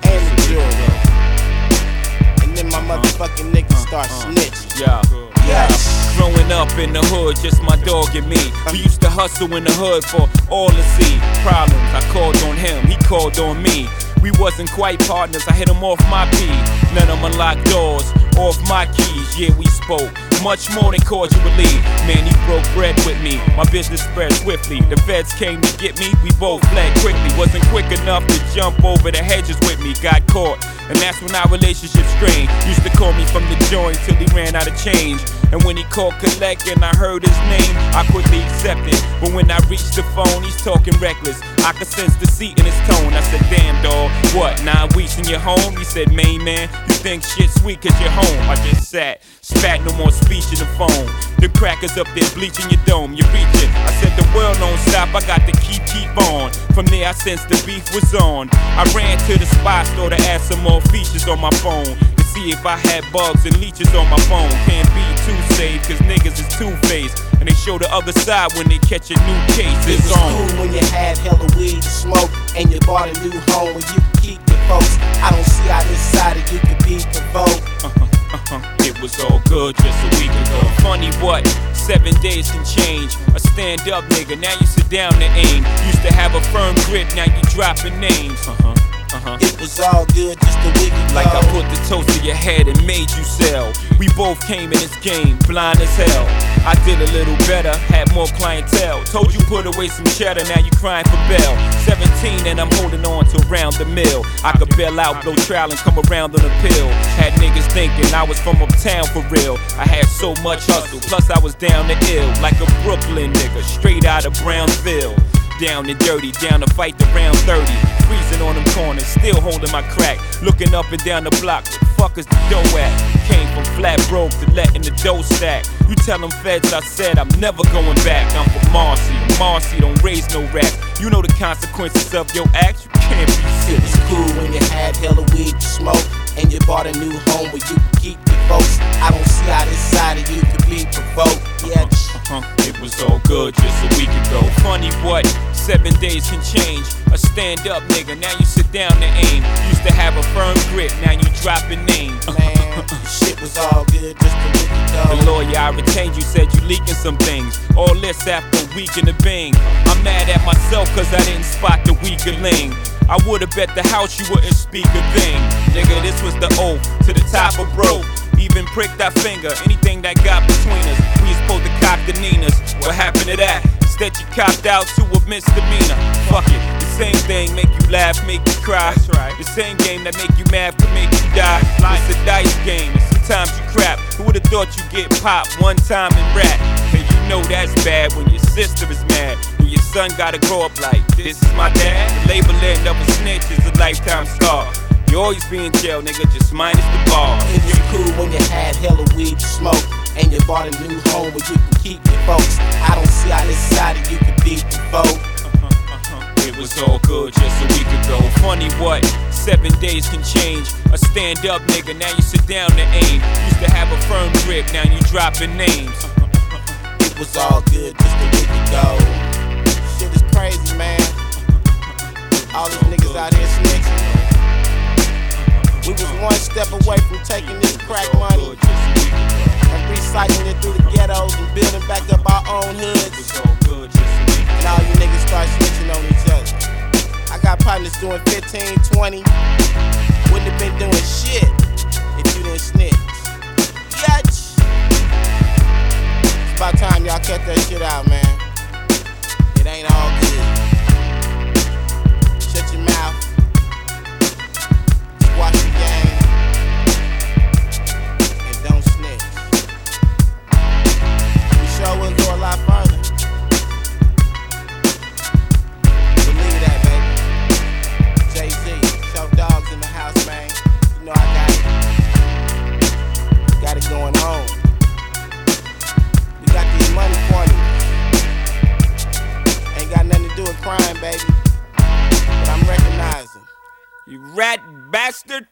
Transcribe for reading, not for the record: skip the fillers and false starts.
and the jewelry. And then my motherfucking niggas start snitching. Yeah. Growing up in the hood, just my dog and me. We used to hustle in the hood for all to see. Problems, I called on him, he called on me. We wasn't quite partners, I hit him off my P. Let him unlock doors, off my keys. Yeah, we spoke much more than cordially. Man, he broke bread with me, my business spread swiftly. The feds came to get me, we both fled quickly. Wasn't quick enough to jump over the hedges with me, got caught. And that's when our relationship strained. Used to call me from the joint till he ran out of change. And when he called collect and I heard his name, I quickly accepted. But when I reached the phone, he's talking reckless. I could sense deceit in his tone. I said, damn dawg, what, 9 weeks in your home? He said, main man, you think shit sweet cause you're home. I just sat, spat, no more speech in the phone. The crackers up there bleaching your dome, you reach it. I said the world don't stop, I got to keep on. From there I sensed the beef was on. I ran to the spy store to add some more features on my phone. To see if I had bugs and leeches on my phone. Can't be too safe cause niggas is two-faced. And they show the other side when they catch a new case. It was cool when you had hella weed to smoke and you bought a new home where you could keep your folks. I don't see how this side of you could be provoked. It was all good just a week ago. Funny what? 7 days can change. A stand-up nigga, now you sit down to aim. Used to have a firm grip, now you dropping names. It was all good just a week ago. Like I put the toast to your head and made you sell. We both came in this game, blind as hell. I did a little better, had more clientele. Told you put away some cheddar, now you crying for bail. 17 and I'm holding on to around the mill. I could bail out, blow trial and come around on a pill. Had niggas thinking I was from uptown for real. I had so much hustle, plus I was down to ill. Like a Brooklyn nigga, straight out of Brownsville. Down and dirty, down to fight the round 30. Freezing on them corners, still holding my crack. Looking up and down the block, where the fuck is the dough at? Came from flat broke to letting the dough stack. You tell them feds I said I'm never going back. I'm from Marcy, Marcy don't raise no rats. You know the consequences of your acts, you can't be sick. It was cool when you had hella weed to smoke and you bought a new home where you could keep your folks. I don't see how this side of you could be provoked. Yeah. It was all good just a week ago. Funny what? 7 days can change. A stand-up nigga, now you sit down to aim. Used to have a firm grip, now you dropping names. Man, shit was all good just a week ago. The lawyer I retained you said you leaking some things. All this after a week in the bing. I'm mad at myself cause I didn't spot the weaker link. I would've bet the house you wouldn't speak a thing. Nigga, this was the oath to the top of broke. Even pricked that finger, anything that got between us. We was supposed to cop the Ninas. What happened to that? Instead you copped out to a misdemeanor. Fuck it, the same thing make you laugh, make you cry. That's right. The same game that make you mad can make you die. It's a dice game, and sometimes you crap. Who would've thought you get popped one time in rap? And you know that's bad when your sister is mad. And your son gotta grow up like, this is my dad. The labeling of a snitch is a lifetime scar. You always be in jail, nigga, just minus the bar. It was cool when you had hella weed to smoke and you bought a new home where you can keep your folks. I don't see how this side of you could be provoked. It was all good just a week ago. Funny what? 7 days can change. A stand-up nigga, now you sit down to aim. Used to have a firm grip, now you dropping names. It was all good just a week ago. Shit is crazy, man. All these niggas out here snitching. We was one step away from taking this crack money and recycling it through the ghettos and building back up our own hoods. And all you niggas start snitching on each other. I got partners doing 15, 20. Wouldn't have been doing shit if you didn't snitch. Yatch. It's about time y'all cut that shit out, man. It ain't all good. Shut your mouth. Watch the game and don't snitch. We sure will go a lot further. Believe that, baby. Jay-Z, Show Dogs in the house, man. You know I got it going on. We got these money formulas. Ain't got nothing to do with crime, baby. But I'm recognizing. You rat bastard!